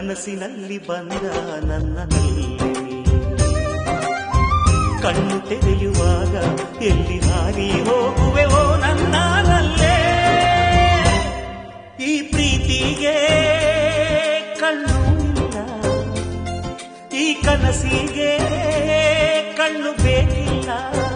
ಕನಸಿನಲ್ಲಿ ಬಂದ ನನ್ನಲ್ಲಿ ಕಣ್ಣು ತೆರೆಯುವಾಗ ಎಲ್ಲಿ ಹಾರಿ ಹೋಗುವೆವೋ ನನ್ನಲ್ಲೇ. ಈ ಪ್ರೀತಿಗೆ ಕಣ್ಣು ಇಲ್ಲ, ಈ ಕನಸಿಗೆ ಕಣ್ಣು ಬೇಕಿಲ್ಲ.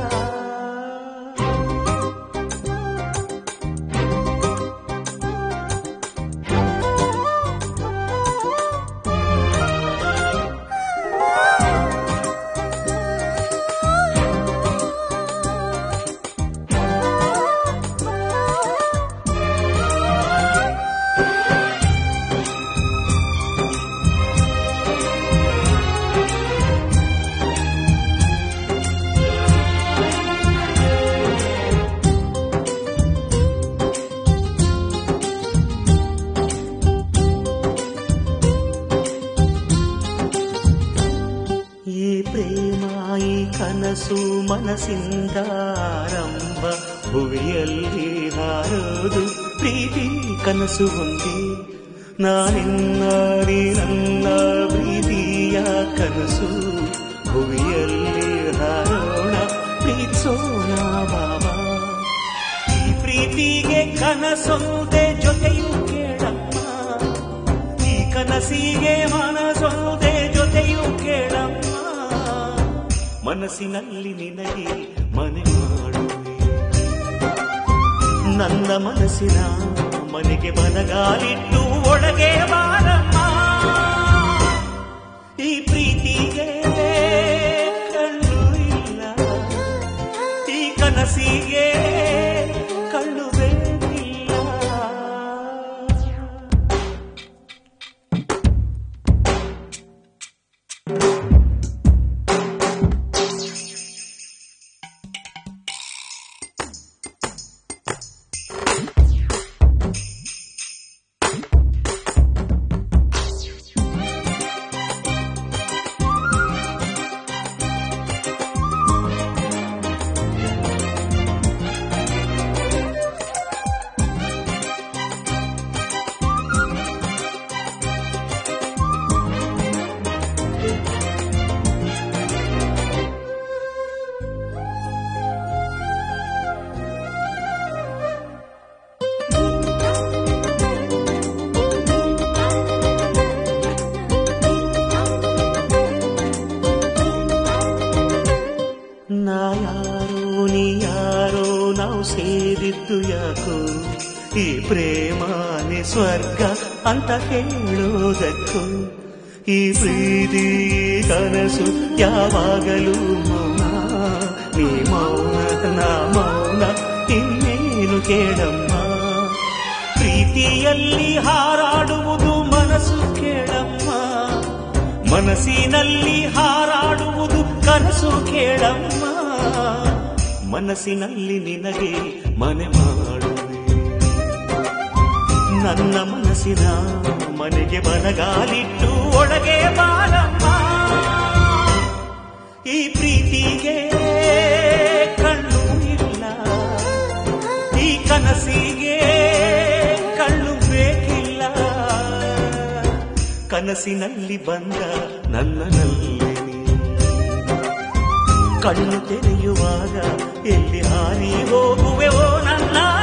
ಕನಸು ಮನಸ್ಸಿಂದ ಆರಂಭ, ಭುವಿಯಲ್ಲಿ ಹಾರೋದು ಪ್ರೀತಿ ಕನಸು ಹೊಂದಿ. ನಾನಿನ್ನ ನನ್ನ ಪ್ರೀತಿಯ ಕನಸು, ಭುವಿಯಲ್ಲಿ ಹಾರೋಣ ಪ್ರೀತಿಸೋಣ ಬಾಬಾ. ಈ ಪ್ರೀತಿಗೆ ಕನಸೊಂದೆ ಜೊತೆಯೂ ಕೇಳಮ್ಮ, ಈ ಕನಸಿಗೆ ಮನಸೊಂದೆ ಜೊತೆಯೂ ಕೇಳಮ್ಮ. ಮನಸ್ಸಿನಲ್ಲಿ ನಿನಗೆ ಮನೆ ಮಾಡುವೆ, ನನ್ನ ಮನಸ್ಸಿನ ಮನೆಗೆ ಬಲಗಾಲಿಟ್ಟು ಒಳಗೆ ಬಾರಮ್ಮ. ಈ ಪ್ರೀತಿಗೆ ಕಣ್ಣು ಇಲ್ಲ, ಈ ಕನಸಿಗೆ ಕಣ್ಣು ಬೇಕಿಲ್ಲ. ನಾ ಯಾರೋ ನೀ ಯಾರೋ ನಾವು ಸೇರಿದ್ದು ಯಾಕೋ, ಈ ಪ್ರೇಮಾನೆ ಸ್ವರ್ಗ ಅಂತ ಹೇಳೋದಕ್ಕೂ. ಈ ಪ್ರೀತಿ ಕನಸು ಯಾವಾಗಲೂ ಮೌನ, ನೀ ಮೌನ ನಾ ಮೌನ, ಇನ್ನೇನು ಕೇಳಮ್ಮ. ಪ್ರೀತಿಯಲ್ಲಿ ಹಾರಾಡುವುದು ಮನಸ್ಸು ಕೇಳಮ್ಮ, ಮನಸ್ಸಿನಲ್ಲಿ ಹಾರಾಡುವುದು ಕನಸು ಕೇಳಮ್ಮ. ಮನಸ್ಸಿನಲ್ಲಿ ನಿನಗೆ ಮನೆ ಮಾಡುವೆ, ನನ್ನ ಮನಸ್ಸಿನ ಮನೆಗೆ ಬಲಗಾಲಿಟ್ಟು ಒಳಗೆ ಬಾರಮ್ಮ. ಈ ಪ್ರೀತಿಗೆ ಕಣ್ಣು ಇಲ್ಲ, ಈ ಕನಸಿಗೆ ಕಣ್ಣು ಬೇಕಿಲ್ಲ. ಕನಸಿನಲ್ಲಿ ಬಂದ ನನ್ನಲ್ಲಿ ಕಣ್ಣು ತೆರೆಯುವಾಗ ಎಲ್ಲಿ ಹಾರಿ ಹೋಗುವೆವೋ ನನ್ನ